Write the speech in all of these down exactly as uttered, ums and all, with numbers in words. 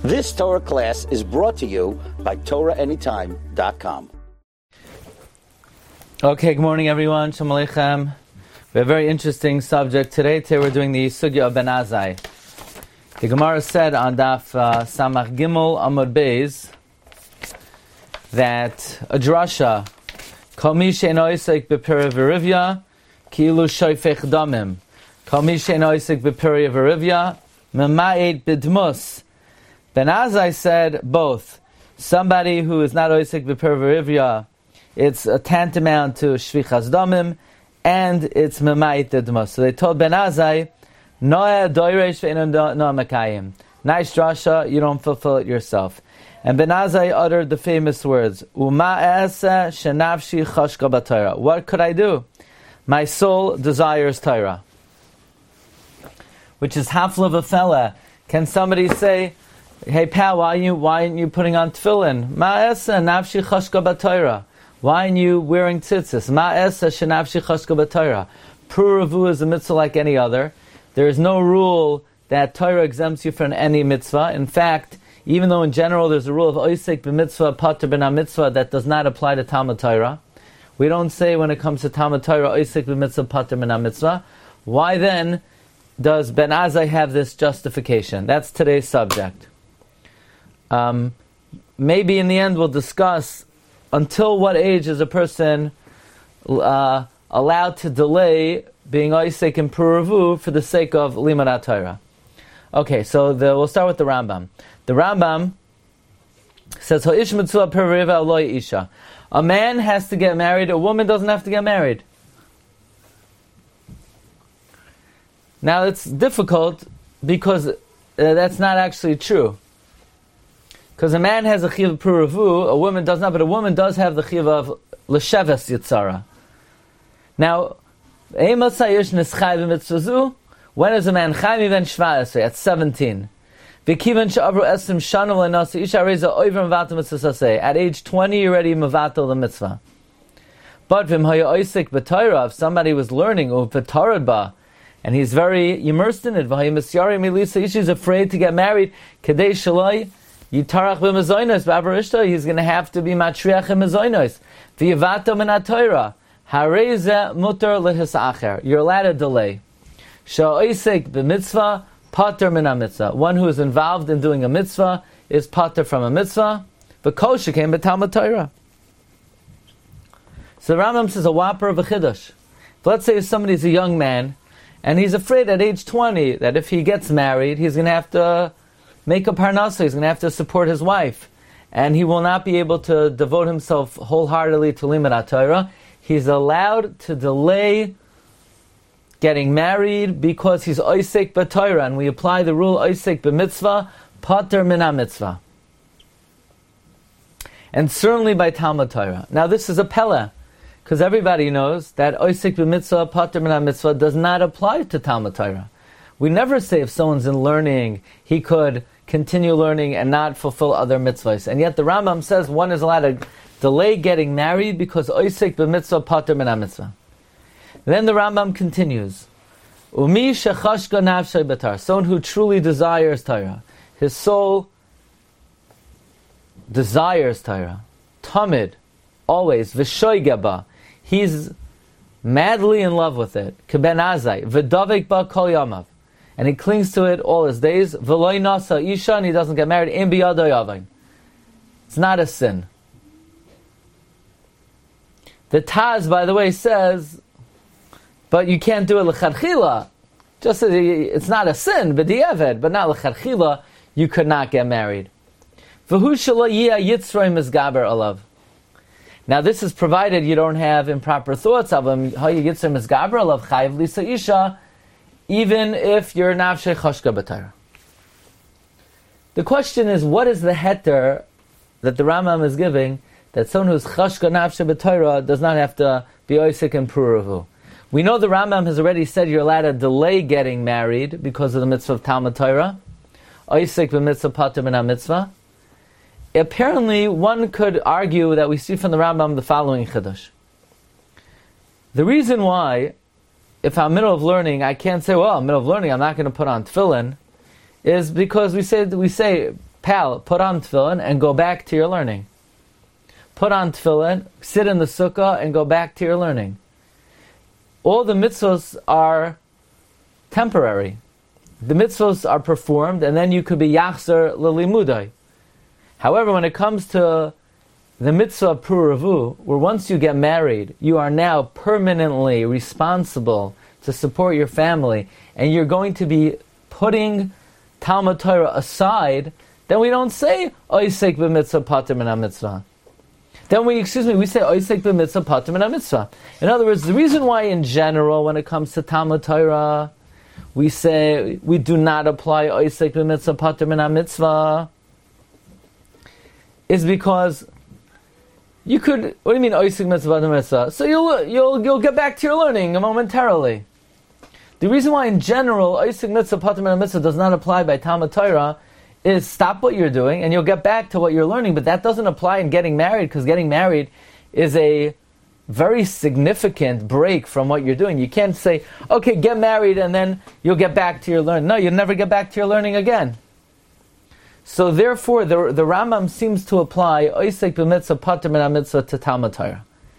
This Torah class is brought to you by Torah Anytime dot com. Okay, good morning everyone. Shalom Aleichem. We have a very interesting subject today. Today we're doing the Sugya of Ben Azai. The Gemara said on Daf uh, Samach Gimel Amud Beis that a drasha Kol mi she'eino osek b'pirei v'rivya ki'ilu shoifech damim. Kol mi she'eino osek b'pirei v'rivya mema'ed b'dmus. Ben Azai said both. Somebody who is not osek b'pirei v'rivya, it's a tantamount to shvichas damim, and it's mema'ed b'dmus. So they told Ben Azai, Noah doiresh ve'eino noah mekayim. Nice drasha, you don't fulfill it yourself. And Ben Azai uttered the famous words, Uma esa shenafshi chashka b'Torah. What could I do? My soul desires Torah. Which is hafla v'fela. Can somebody say, hey pal, why, you, why aren't you putting on tefillin? Ma esa nafshi chashka b'Torah. Why aren't you wearing tzitzis? Ma esa shenafshi chashka b'Torah. Puravu is a mitzvah like any other. There is no rule that Torah exempts you from any mitzvah. In fact, even though in general there's a rule of oisek b'mitzvah, pater b'na mitzvah, that does not apply to Talmud Torah. We don't say when it comes to Talmud Torah, oisek b'mitzvah, pater b'na mitzvah. Why then does Ben Azai have this justification? That's today's subject. Um, maybe in the end we'll discuss until what age is a person uh, allowed to delay being oisek and puravu for the sake of limud Torah. Okay, so the, we'll start with the Rambam. The Rambam says, "Ha'ish mitzvah per riva lo isha." A man has to get married. A woman doesn't have to get married. Now it's difficult because uh, that's not actually true. Because a man has a chiv of puravu, a woman does not, but a woman does have the chiv of l'sheves yitzara. Now, when is a man chayv? Then shva at seventeen. At age twenty, you're already mevatel the mitzvah. But if somebody was learning and he's very immersed in it, he's afraid to get married, he's going to have to be matriach in mezoinos. You're allowed to delay. Pater min mitzvah. One who is involved in doing a mitzvah is pater from a mitzvah. But kol shekein b'Talmud Torah. So the Rambam says a whopper of a chiddush. Let's say somebody's a young man and he's afraid at age twenty that if he gets married, he's going to have to make a parnasa. He's going to have to support his wife, and he will not be able to devote himself wholeheartedly to limud Torah. He's allowed to delay getting married because he's oisek b'Torah, and we apply the rule oisek b'mitzvah, pater min mitzvah, and certainly by Talmud Torah. Now this is a pella, because everybody knows that oisek b'mitzvah, pater min mitzvah does not apply to Talmud Torah. We never say if someone's in learning, he could continue learning and not fulfill other mitzvahs. And yet the Rambam says one is allowed to delay getting married because oisek b'mitzvah, pater min mitzvah. Then the Rambam continues, Umi shechashka nafshay b'Torah, someone who truly desires Torah. His soul desires Torah. Tamid, always, v'shoygeba, he's madly in love with it. Keben Azai, v'davek ba kol yamav, and he clings to it all his days. V'loy nasa isha, and he doesn't get married. Im biyado yavain. It's not a sin. The Taz, by the way, says, but you can't do it l'chadchila. Just as it's not a sin, but di'eved, but not l'chadchila, you could not get married. V'hu shelo yiyah yitzroi mizgaber alav. Now this is provided you don't have improper thoughts of him. How you yitzroi mizgaber alav chayiv lisa isha, even if you're nafshei chashka b'Torah. The question is, what is the heter that the Rambam is giving that someone who's chashka nafshei b'Torah does not have to be oisik and puravu? We know the Rambam has already said you're allowed to delay getting married because of the mitzvah of Talmud Torah. Oisik b'mitzvah pater min mitzvah. Apparently, one could argue that we see from the Rambam the following chiddush. The reason why, if I'm middle of learning, I can't say, well, I'm middle of learning, I'm not going to put on tefillin, is because we say we say pal, put on tefillin and go back to your learning. Put on tefillin, sit in the sukkah, and go back to your learning. All the mitzvahs are temporary. The mitzvahs are performed, and then you could be yachzer l'limudai. However, when it comes to the mitzvah of puravu, where once you get married, you are now permanently responsible to support your family, and you're going to be putting Talmud Torah aside, then we don't say oisek b'mitzvah pater min ha-mitzvah. Then we, excuse me, we say oisek b'mitzvah pater min ha-mitzvah. In other words, the reason why in general, when it comes to Talmud Torah, we say we do not apply oisek b'mitzvah pater min ha-mitzvah, is because you could. What do you mean oisek mitzvah pater mitzvah? So you'll you'll you'll get back to your learning momentarily. The reason why in general oisek mitzvah pater min ha-mitzvah does not apply by Talmud Torah is stop what you're doing and you'll get back to what you're learning. But that doesn't apply in getting married, because getting married is a very significant break from what you're doing. You can't say, okay, get married and then you'll get back to your learning. No, you'll never get back to your learning again. So therefore, the, the Rambam seems to apply oisek b'mitzvah pater min ha-mitzvah to Talmud Torah.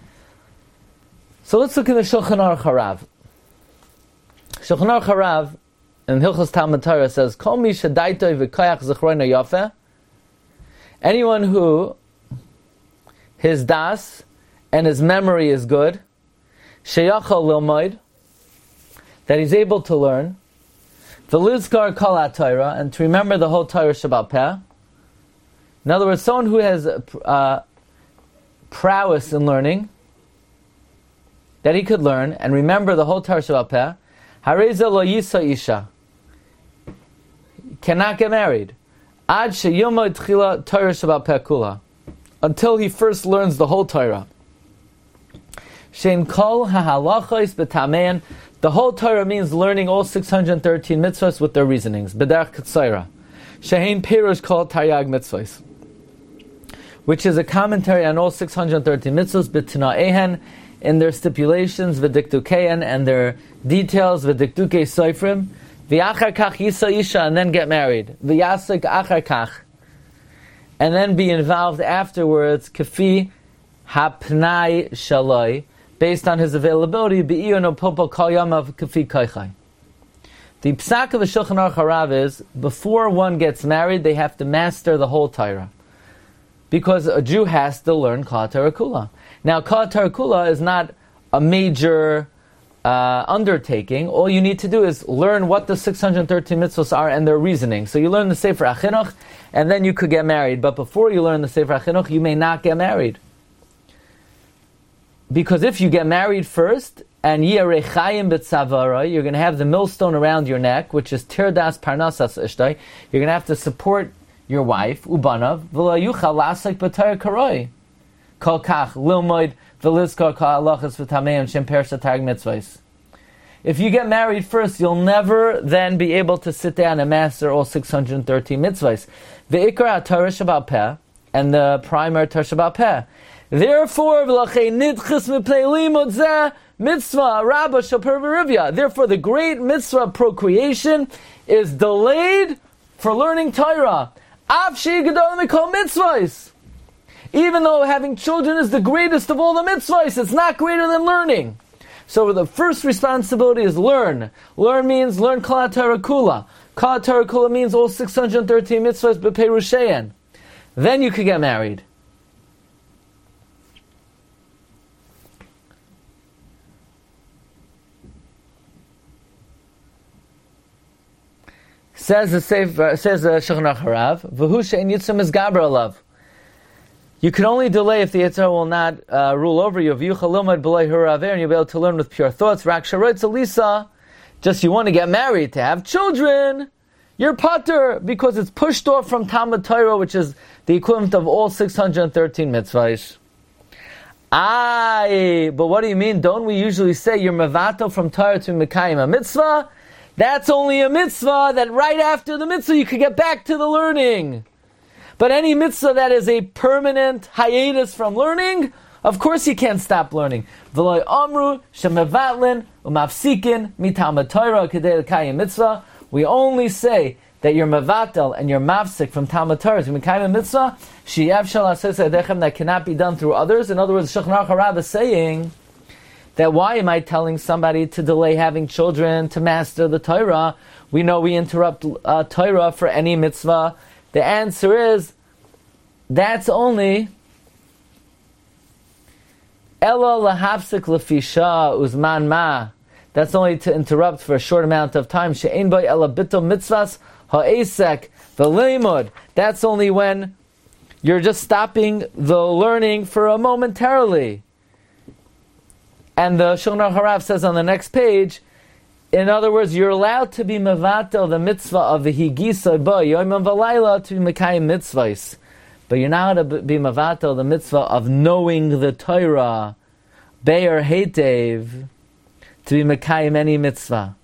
So let's look at the Shulchan Aruch Harav. Shulchan Aruch Harav in Hilchos Talmud Torah says, Kol mi shedaitoi v'koyach zichrono yafeh. Anyone who his das and his memory is good, sheyachal lilmoid, that he's able to learn, v'lizkar kol ha-Torah, and to remember the whole Torah Shabbat Peh. In other words, someone who has uh, prowess in learning, that he could learn and remember the whole Torah Shabbat Peh, hareza lo yisa isha, cannot get married. Ad sheyilmod tchila Torah Shabbat Peh kula, until he first learns the whole Torah. Shein kol hahalachos b'tamein. The whole Torah means learning all six hundred thirteen mitzvahs with their reasonings. B'derech katzayra. Shein perush kol taryag mitzvahs, which is a commentary on all six hundred thirteen mitzvahs, b'tina'ehen, in their stipulations, v'dikdukein, and their details, v'dikdukei soifrim, v'achar kach yisa isha, and then get married, v'yasik achar kach, and then be involved afterwards, kafi hapnai shaloi, based on his availability, be'iyon o popo kol yamav kafi koichai. The psak of the Shulchan Aruch Harav is, before one gets married, they have to master the whole Torah, because a Jew has to learn Kol HaTorah Kula. Now, Kol HaTorah Kula is not a major uh, undertaking. All you need to do is learn what the six hundred thirteen mitzvahs are and their reasoning. So you learn the Sefer HaChinuch, and then you could get married. But before you learn the Sefer HaChinuch, you may not get married. Because if you get married first, and Yirei Chayim b'tzavara, you're going to have the millstone around your neck, which is Tirdas Parnasas Ishtai. You're going to have to support your wife, Ubanav, v'la yuchal lasek b'Torah karoi. Kol kach, lilmoid, v'lizkar kol halachas v'tameim, shem persha targ mitzvahs. If you get married first, you'll never then be able to sit down and master all six hundred thirteen mitzvahs. V'ikar ha-Torah Shabbat Peh, and the primary Torah Shabbat Peh. Therefore, v'lachei nidchis mipnei limud zeh, mitzvah rabba shapur v'rivya. Therefore, the great mitzvah of procreation is delayed for learning Torah. Av she'i gedol mikol mitzvahs. Even though having children is the greatest of all the mitzvahs, it's not greater than learning. So the first responsibility is learn. Learn means learn Kol HaTorah Kula. Kol HaTorah Kula means all six hundred thirteen mitzvahs b'perushein. Then you could get married. Says the Sefer, says the Shulchan Aruch Harav, v'hu she'en yitzum is gaber alav. You can only delay if the Yitzhak will not uh, rule over you. V'yuchal lomad b'lei huraver, and you'll be able to learn with pure thoughts. Rak sharoitz alisa, just you want to get married, to have children, you're pater, because it's pushed off from Talmud Torah, which is the equivalent of all six hundred thirteen mitzvahs. Aye, but what do you mean? Don't we usually say you're mevato from Torah to Mekayim a mitzvah? That's only a mitzvah that right after the mitzvah you could get back to the learning. But any mitzvah that is a permanent hiatus from learning, of course you can't stop learning. V'loi amru shemevatlin u'mafsikin mitalmud Torah kedei l'kayim mitzvah. We only say that you're mavatel and you're mafsik from Talmud Torah to Mekayim a mitzvah, sheyev shel aseh edechem, that cannot be done through others. In other words, Shulchan Aruch Harav is saying that why am I telling somebody to delay having children to master the Torah? We know we interrupt uh, Torah for any mitzvah. The answer is, that's only Ela lahafsik lefisha uzman ma. That's only to interrupt for a short amount of time. She'ein by ela bittul mitzvahs ha'esek v'leimud. That's only when you're just stopping the learning for a momentarily. And the Shulchan Aruch Harav says on the next page, in other words, you're allowed to be mevatel the mitzvah of the higisa ba yomim v'layla to be mekayim mitzvahs, but you're not allowed to be mevatel the mitzvah of knowing the Torah be'er heitev, to be mekayim any mitzvah.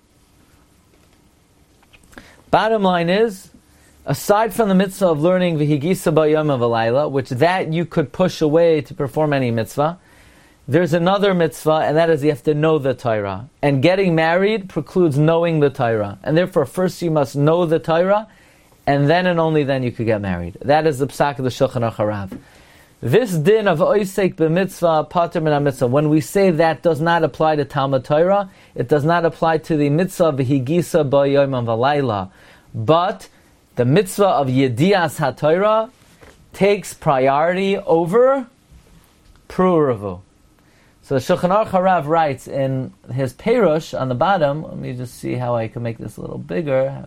Bottom line is, aside from the mitzvah of learning the higisa ba yomim v'layla, which that you could push away to perform any mitzvah, there's another mitzvah, and that is you have to know the Torah. And getting married precludes knowing the Torah. And therefore, first you must know the Torah, and then and only then you could get married. That is the psak of the Shulchan Aruch Harav. This din of oisek b'mitzvah, pater min ha-mitzvah, when we say that does not apply to Talmud Torah, it does not apply to the mitzvah v'higisa b'yomim v'layla. But the mitzvah of yedias ha-Torah takes priority over pru'uravu. So Shulchan Aruch Harav writes in his Perush on the bottom, let me just see how I can make this a little bigger.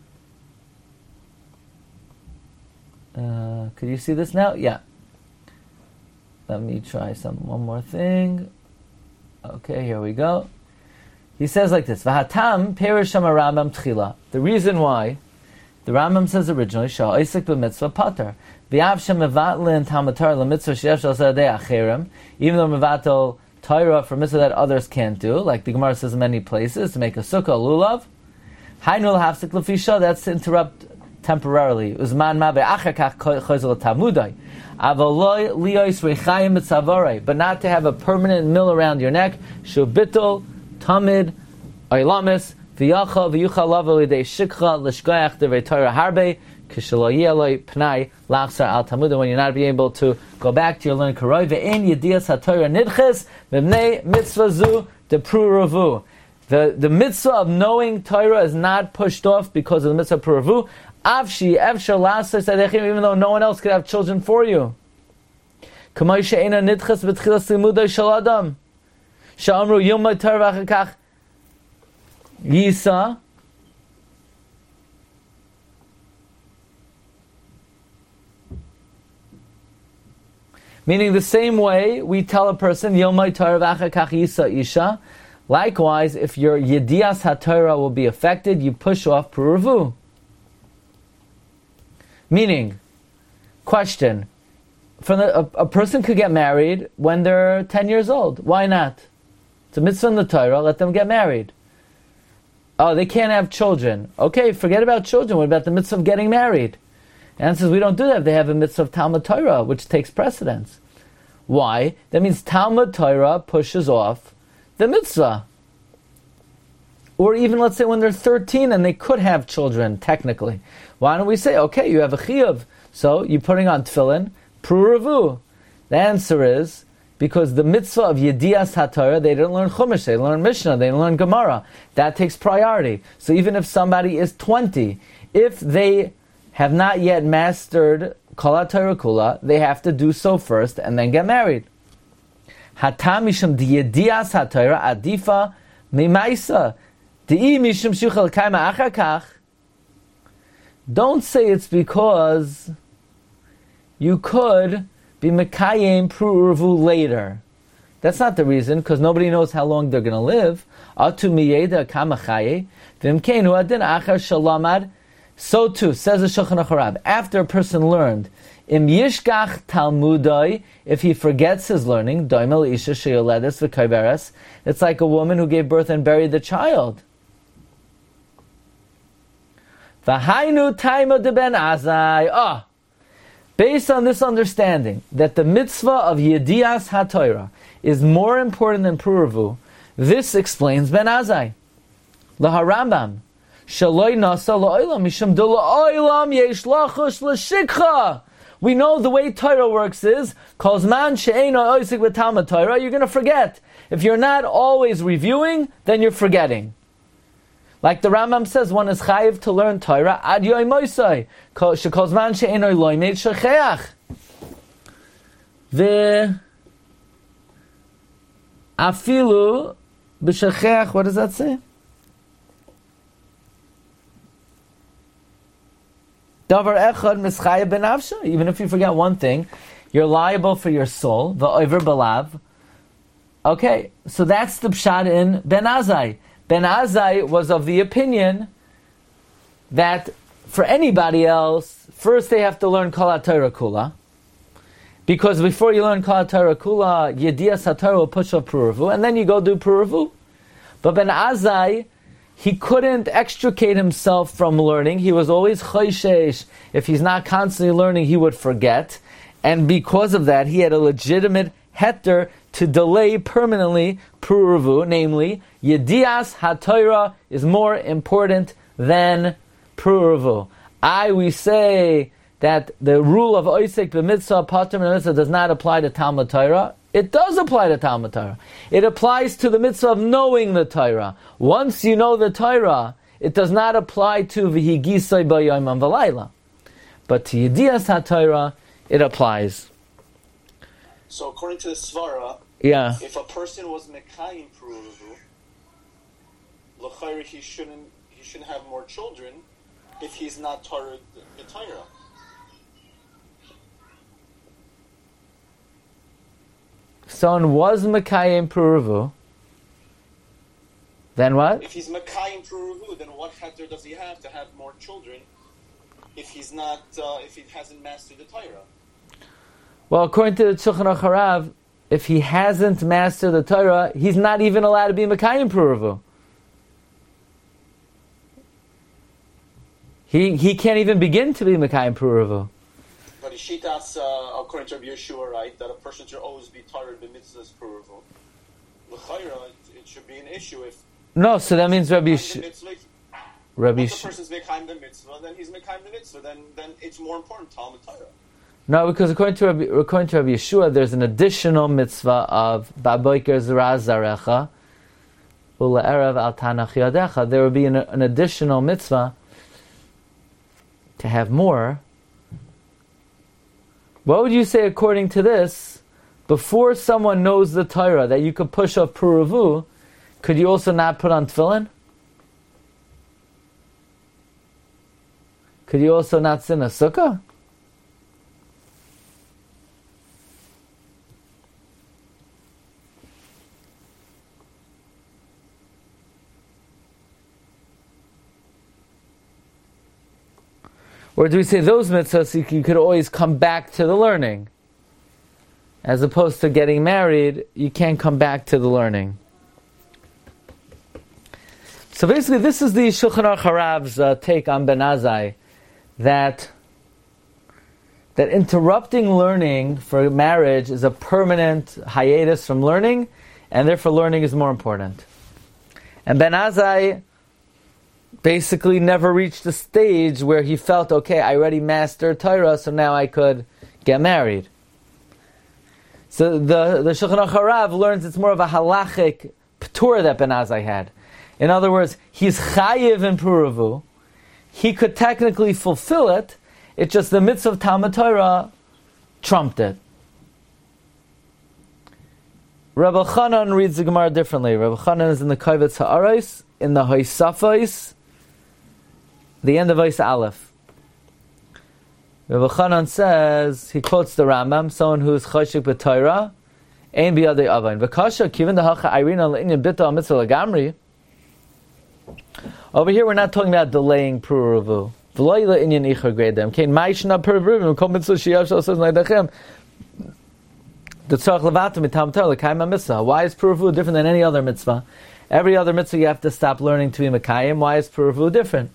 Uh, could you see this now? Yeah. Let me try some one more thing. Okay, here we go. He says like this, V'hatam Perush Shama Rambam Tchila. The reason why, the Rambam says originally, Shah Isik b'mitzvah pater. V'av Shem mevatlin Talmud Torah l'mitzvah sheyev shel sadei acherim. Even though mevatel Torah for mitzvah that others can't do, like the Gemara says in many places, to make a sukkah, lulav. Hainu l'hafsik l'fisha, that's to interrupt temporarily. Uzman ma be'achar kach chozel tamudai. Avaloi liyos rechayim mitzavarei, but not to have a permanent mill around your neck. Shubitol, tamid, oilamis, v'yacha v'yucha lava l'idei shikcha l'shkoyach devei Torah harbe, k'shelo yeloi pnai lachsar al tamuda, when you're not be able to go back to your learning karoi, ve'en yedias ha-Torah nidches, v'bnei mitzvah zu depru'ravu. The, the mitzvah of knowing Torah is not pushed off because of the mitzvah of pru'ravu. Avshi evshar l'asar sadechim, even though no one else could have children for you. K'may she'ena nidches v'tchilas limudai shel adam. Sha'amru yilmod Torah v'achakach yisa. Meaning the same way we tell a person, Yomai Torah v'achakach yisa isha. Likewise, if your Yedias HaTorah will be affected, you push off Puravu. Meaning, question, from the, a, a person could get married when they're ten years old. Why not? It's a mitzvah in the Torah, let them get married. Oh, they can't have children. Okay, forget about children. What about the mitzvah of getting married? The answer is we don't do that. They have a mitzvah of Talmud Torah, which takes precedence. Why? That means Talmud Torah pushes off the mitzvah. Or even, let's say, when they're thirteen and they could have children, technically. Why don't we say, okay, you have a chiyuv, so you're putting on tefillin, pruravu. The answer is, because the mitzvah of Yedias HaTorah, they didn't learn Chumash, they learn Mishnah, they didn't learn Gemara. That takes priority. So even if somebody is twenty, if they have not yet mastered Kol HaTorah Kula, they have to do so first and then get married. Hatam mishum Yedias HaTorah adifa mimaisa. Di'i mishum shuchal kaima achar kach. Don't say it's because you could be mekayim pru'urvu later. That's not the reason, because nobody knows how long they're going to live. Atu miyeda kama chaye v'imkeinu adin achar shalamad. So too, says the Shulchan Aruch Harav, after a person learned, im yishkach talmudai, if he forgets his learning, doimel isha sheyoledes v'kaiberes, it's like a woman who gave birth and buried the child. V'hainu taima de ben azai. Ah, based on this understanding that the mitzvah of Yedias HaTorah is more important than Puravu, this explains Ben Azai. LaHarambam. Shaloi nasa la'olam mishum de la'olam yesh lachush l'shikcha. We know the way Torah works is, Kozman she'eino oisik b'talmud Torah, you're going to forget. If you're not always reviewing, then you're forgetting. Like the Rambam says, one is chayiv to learn Torah, ad yoy moisai, she'kozman she'eino loimed shecheach. The afilu b'shecheach, what does that say? Davar echad mischayev benavsha. Even if you forget one thing, you're liable for your soul. Va'over belav. Okay, so that's the pshat in Ben Azai. Ben Azai was of the opinion that for anybody else, first they have to learn Kol HaTorah Kula. Because before you learn Kol HaTorah Kula, Yedias HaTorah will push up Puravu, and then you go do Puravu. But Ben Azai, he couldn't extricate himself from learning. He was always choishesh. If he's not constantly learning, he would forget. And because of that, he had a legitimate heter to delay permanently Puravu, namely, Yedias HaTorah is more important than Puravu. I, we say that the rule of Oisek b'mitzvah, Pater b'mitzvah does not apply to Talmud Torah. It does apply to Talmud Torah. It applies to the mitzvah of knowing the Torah. Once you know the Torah, it does not apply to v'higisai b'yomam v'layla. But to Yedias HaTorah, it applies. So according to the Svara, yeah. if a person was Mekayim Puravu, l'chayri he shouldn't he shouldn't have more children if he's not Torah B'Torah. Someone was Mekayim Puravu, then what? If he's Mekayim Puravu, then what heter does he have to have more children if he's not, uh, if he hasn't mastered the Torah? Well, according to the Shulchan Aruch Harav, if he hasn't mastered the Torah, he's not even allowed to be Mekayim Puravu. He he can't even begin to be Mekayim Puravu. But Ishitas, uh, according to Rabbi Yeshua, right, that a person should always be Torah b'mitzvahs Puravu. L'chayra, it, it should be an issue if... No, so that means Rabbi Yeshua... Rabbi If the person's Mekayim the mitzvah, then he's Mekayim the mitzvah, then, then it's more important Talmud Torah. No, because according to Rabbi, according to Rabbi Yeshua, there's an additional mitzvah of Ba'boiker Zraz Zarecha Ula'erev Al Tanach Yadecha. There would be an, an additional mitzvah to have more. What would you say according to this? Before someone knows the Torah that you could push off Puravu, could you also not put on tefillin? Could you also not sin a sukkah? Or do we say those mitzvahs you could always come back to the learning? As opposed to getting married, you can't come back to the learning. So basically this is the Shulchan Aruch Harav's uh, take on Ben Azai, that, that interrupting learning for marriage is a permanent hiatus from learning, and therefore learning is more important. And Ben Azai basically never reached the stage where he felt, okay, I already mastered Torah, so now I could get married. So the, the Shulchan Aruch Harav learns it's more of a halachic p'tur that Ben Azai had. In other words, he's chayiv in Puravu. He could technically fulfill it, it's just the mitzvah of Talmud Torah trumped it. Rabbi Chanan reads the Gemara differently. Rabbi Chanan is in the Kovetz Ha'aros, in the Hoysafos, the end of Ois Aleph. Rabbi Chanan says, he quotes the Rambam, someone who is choshik b'Torah, ein biyadei avain. V'kasha kivin dehacha irina le'inyan bita mitzvah lagamri. Over here, we're not talking about delaying Puravu. V'lo le'inyan ichar gredem. Kein ma'ishna Puravu, v'kol mitzvah shiyav sh'osaz ne'dachem. The tzarach levatim mitam Torah l'kayim mitzvah. Why is Puravu different than any other mitzvah? Every other mitzvah you have to stop learning to be Mekayim. Why is Puravu different?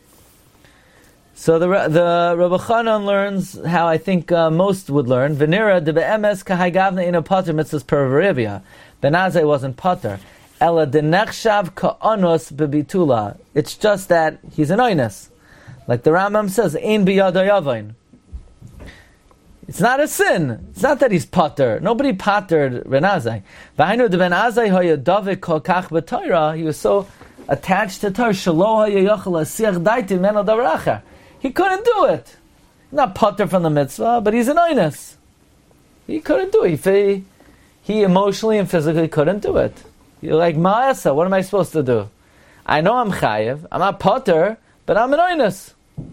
So the the Rabbi Chanan learns how I think uh, most would learn. Venera de be'emes kahaygavna in a pater mitzvahs perverivia. Ben Azai wasn't pater. Ela denechshav ka'anos bebitula. It's just that he's an oinus. Like the Rambam says, ein biyadai avain. It's not a sin. It's not that he's pater. Nobody patered Ben Azai. V'hainu de Ben Azai haya davik kol kach b'Torah. He was so attached to Torah. Shelo haya yachal asiach daiti meno davar acher. He couldn't do it. Not pater from the mitzvah, but he's an oinus. He couldn't do it. He, he emotionally and physically couldn't do it. You're like, ma'asa, what am I supposed to do? I know I'm chayiv. I'm not pater, but I'm an oinus.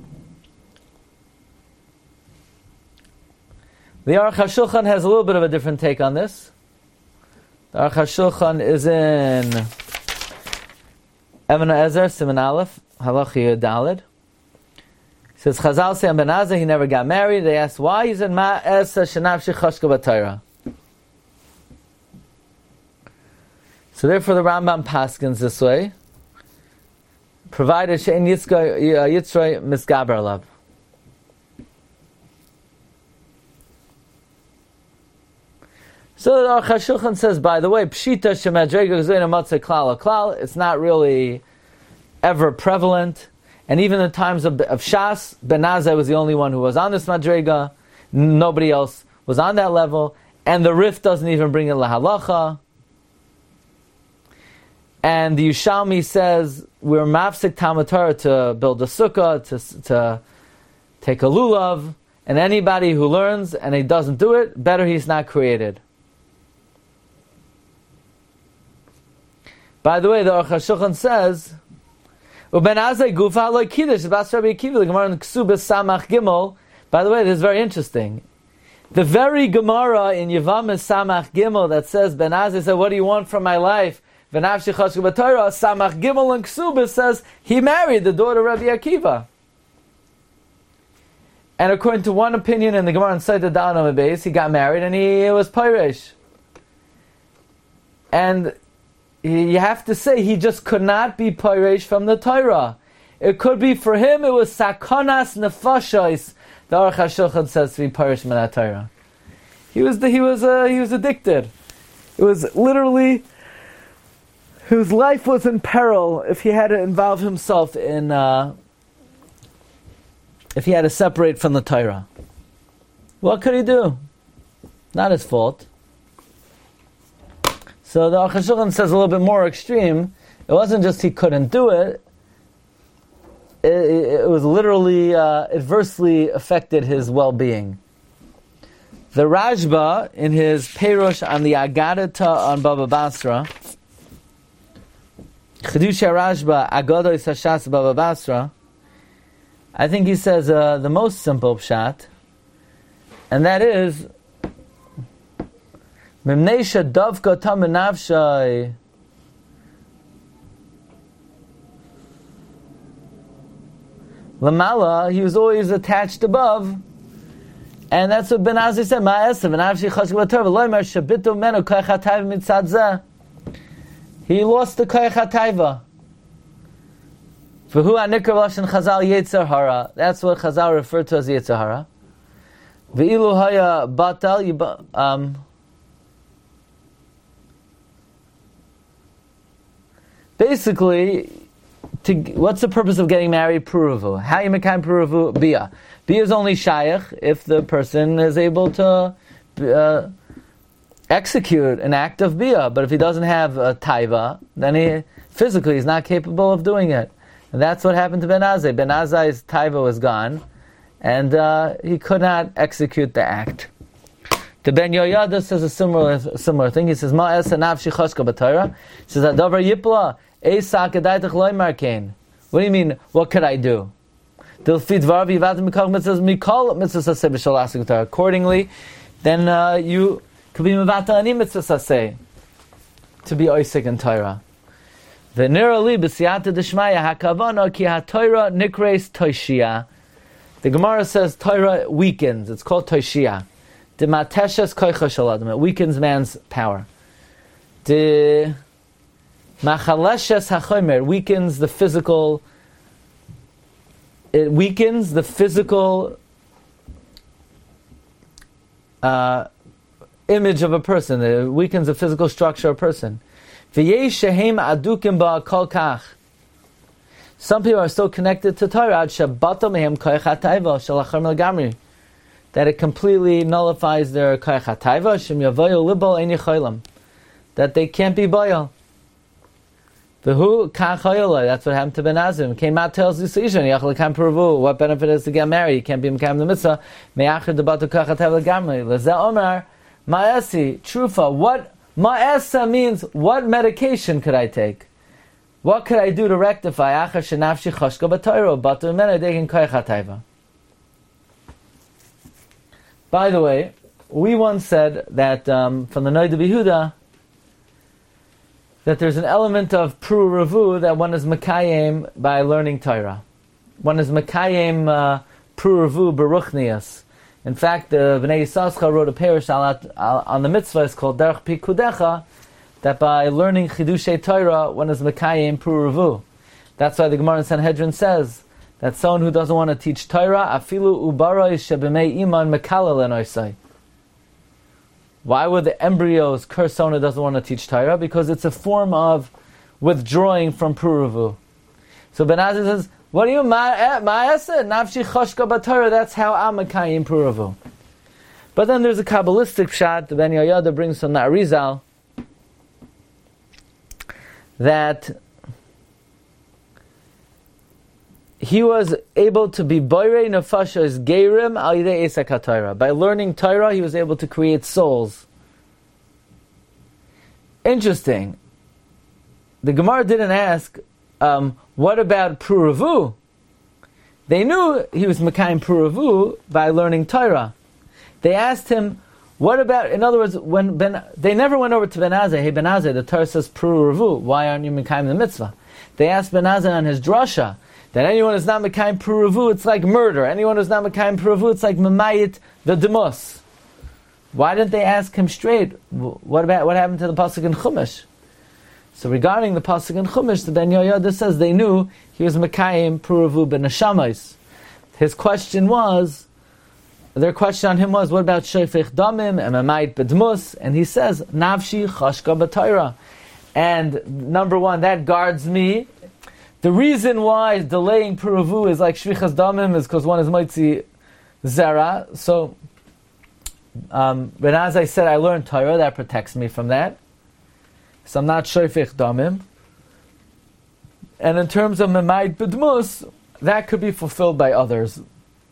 The Aruch HaShulchan has a little bit of a different take on this. The Aruch HaShulchan is in Even HaEzer, Siman Aleph, Halacha Daled. He says, Chazal say on Ben Azai, he never got married. They asked why. He said, Ma esa shenafshi chashka b'Torah. So therefore the Rambam paskins this way, provided she'en yitzroi misgaber alav. So the Aruch HaShulchan says, by the way, pshita shemadrega gzeina matzeh klal klal. It's not really ever prevalent, and even in the times of, of Shas, Ben Azai was the only one who was on this madrega. Nobody else was on that level, and the Rif doesn't even bring it lahalacha. And the Yushalmi says we're mafsik Talmud Torah to build a sukkah, to to take a lulav, and anybody who learns and he doesn't do it, better he's not created. By the way, the Aruch HaShulchan says, "Uben Azai gufa lo kiddush bas Rabbi Akiva." The Gemara in Ksubas Samach Gimel. By the way, this is very interesting. The very Gemara in Yevamos Samach Gimel that says Ben Azai said, "What do you want from my life?" V'nafshi chashka b'Torah. Samach Gimel in Ksubas says he married the daughter of Rabbi Akiva. And according to one opinion in the Gemara in Sotah Da'anam Beis, he got married and he was Peiresh. And you have to say he just could not be Peiresh from the Torah. It could be for him, it was Sakonas Nefashos. The Aruch HaShulchan says to be Peiresh min Torah. He was the, he was uh, he was addicted. It was literally whose life was in peril if he had to involve himself in uh, if he had to separate from the Torah. What could he do? Not his fault. So the Aruch HaShulchan says a little bit more extreme. It wasn't just he couldn't do it. It, it, it was literally uh, adversely affected his well-being. The Rashba, in his Perush on the Agadata on Baba Basra, Chidusha Rashba, Agadah Sashas Baba Basra, I think he says uh, the most simple pshat, and that is Mimnesha Dovka Tamanavshai Lamala, he was always attached above, and that's what Ben Azai said. Ma'esav and Avshi Chashka B'Torah Loimer Shabitu Menu Koyach HaTaiva Mitzad Zeh. He lost the Koyach HaTaiva. V'hu Anikar Lashon Chazal Yetzer Hara. That's what Chazal referred to as Yetzer Hara. V'ilu Haya Batal. Um, basically, to, what's the purpose of getting married? Puruvu. How you mekayim puruvu? Bia. Bia is only shayach if the person is able to uh, execute an act of bia. But if he doesn't have a taiva, then he physically is not capable of doing it. And that's what happened to Ben Azai. Ben Azai's taiva was gone, and uh, he could not execute the act. The Ben Yoyada says a similar a similar thing. He says, "Ma es nafshi chashka b'Torah." He says, "Adavar yipla." What do you mean, what could I do? Accordingly, then uh, you could be mevatel any mitzvah saseh to be oisik in Torah. The Gemara says Torah weakens. It's called toishia. It weakens man's power. The Machaleshes hachomer weakens the physical. It weakens the physical uh, image of a person. It weakens the physical structure of a person. V'yesh shehem adukim ba kol kach. Some people are so connected to Torah ad shebato mehem koyach hatayva shel achar melgamri, that it completely nullifies their koyach hatayva shem yavoyu libol ein yicholam, that they can't be boyal. V'hu kach hoyolai. That's what happened to Ben Azim. Came out tells this Ishan yachal kam peravu. What benefit is to get married? You can't be mekayim the mitzvah. Me'achar debato koyach hatayva legamri. Lezeh omar ma'esi trufa. What ma'esa means? What medication could I take? What could I do to rectify? Achar shenafshi chashka b'toiro batu mena degin koyach hatayva. By the way, we once said that um, from the Noida B'Yehuda that there's an element of pru revu that one is mekayim by learning Torah. One is mekayim uh, pru revu beruchnias. In fact, the Bnei Yissaschar wrote a parish on the mitzvah. It's called Derech Pikudecha, that by learning Chidushay Torah, one is mekayim pru revu. That's why the Gemara in Sanhedrin says that someone who doesn't want to teach Torah, afilu ubaroi shebimei iman mekalel enoisai. Why would the embryos curse someone who doesn't want to teach Torah? Because it's a form of withdrawing from Puruvu. So Ben Azai says, what do you ma'asa? Nafshi choshka b'Torah, that's how I'm mekayim Puruvu. But then there's a Kabbalistic pshat, the Ben Yoyada brings from the Arizal, that he was able to be boirei nefashos geirim al yidei esak haTorah. By learning Torah, he was able to create souls. Interesting. The Gemara didn't ask, um, what about Puruvu? They knew he was mekayim Puruvu by learning Torah. They asked him, what about, in other words, when Ben, they never went over to Ben Azai, hey Ben Azai, the Torah says Puruvu, why aren't you mekayim the mitzvah? They asked Ben Azai on his drasha, that anyone who's not mekayim Puruvu, it's like murder. Anyone who's not mekayim Puruvu, it's like memayit the demos. Why didn't they ask him straight? What about what happened to the pasuk in Chumash? So regarding the pasuk in Chumash, the Ben Yoyada says they knew he was mekayim Puruvu ben Neshamayis. His question was, their question on him was, what about shofech damim and memayit bedmus? And he says, nafshi chashka b'Torah. And number one, that guards me. The reason why delaying Puruvu is like Shvichas Damim is because one is Moitzi Zera. So, um, but as I said, I learned Torah, that protects me from that. So I'm not Shvich Damim. And in terms of Memayit B'dmus, that could be fulfilled by others.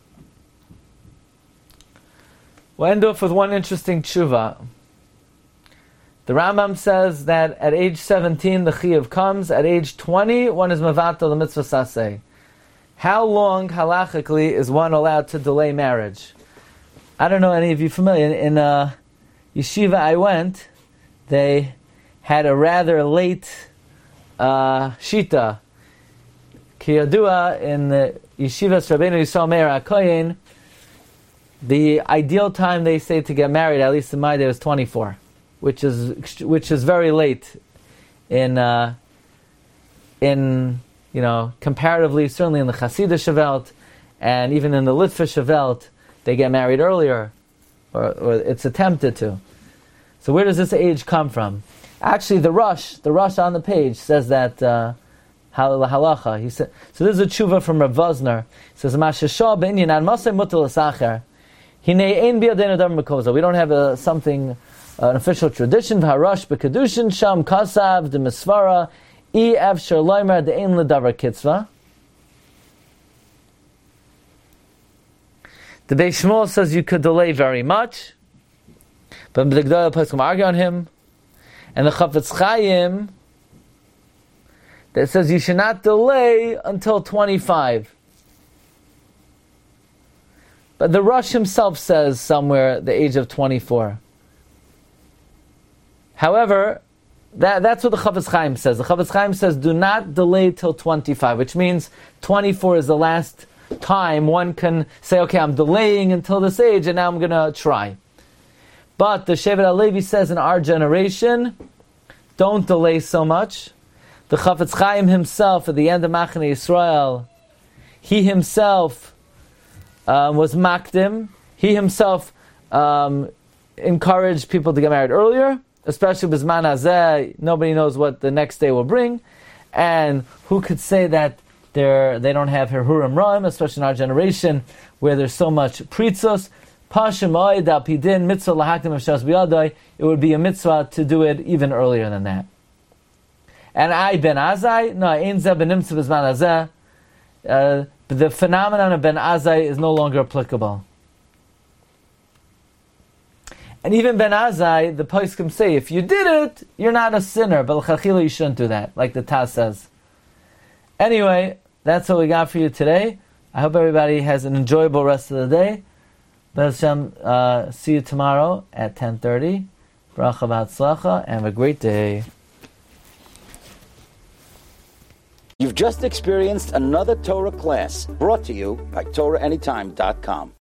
We'll end off with one interesting tshuva. The Rambam says that at age seventeen the chiyuv comes. At age twenty, one is mevatel the mitzvah saseh. How long halachically is one allowed to delay marriage? I don't know any of you familiar. In, in uh, yeshiva I went, they had a rather late uh, shita. Ki yadua in the yeshiva Rabbeinu Yisrael Meir HaKoyen, the ideal time they say to get married, at least in my day, was twenty-four. Which is which is very late, in uh, in you know comparatively, certainly in the Hasidic Welt, and even in the Litvish Welt, they get married earlier, or, or it's attempted to. So where does this age come from? Actually, the Rush, the Rush on the page says that uh, halacha. He said so. This is a tshuva from Rav Vosner. He says Mashashah b'inyan an masay mutal asacher. Hinei ein biyadenu davar mekoza. We don't have a, something. An official tradition, Harash b'kedushin sham kasav de misvara e efshar loimer de ein ledavar kitzva. The Beis Shmuel says you could delay very much, but the Gdolei Poskim argue on him, and the Chafetz Chaim that says you should not delay until twenty-five. But the Rush himself says somewhere the age of twenty-four. However, that, that's what the Chafetz Chaim says. The Chafetz Chaim says, do not delay till twenty-five, which means twenty-four is the last time one can say, okay, I'm delaying until this age, and now I'm going to try. But the Shevet HaLevi says, in our generation, don't delay so much. The Chafetz Chaim himself, at the end of Machane Yisrael, he himself um, was makdim. He himself um, encouraged people to get married earlier. especially Bizman Hazeh, nobody knows what the next day will bring. And who could say that they're, they don't have Herhurim Ra'im, especially in our generation, where there's so much Pritzos. Pashim Oid Al Pidin Mitzvah Lahaktim Hashas B'Yadai, it would be a mitzvah to do it even earlier than that. And I Ben Azai, no, Ein Zeh B'Nimtza Bizman Hazeh, uh, the phenomenon of Ben Azai is no longer applicable. And even Ben Azai, the poskim say, if you did it, you're not a sinner, but l'chachila you shouldn't do that, like the Taz says. Anyway, that's what we got for you today. I hope everybody has an enjoyable rest of the day. B'ez Hashem, uh, see you tomorrow at ten thirty. Bracha v'atzlacha, and have a great day. You've just experienced another Torah class brought to you by Torah Anytime dot com.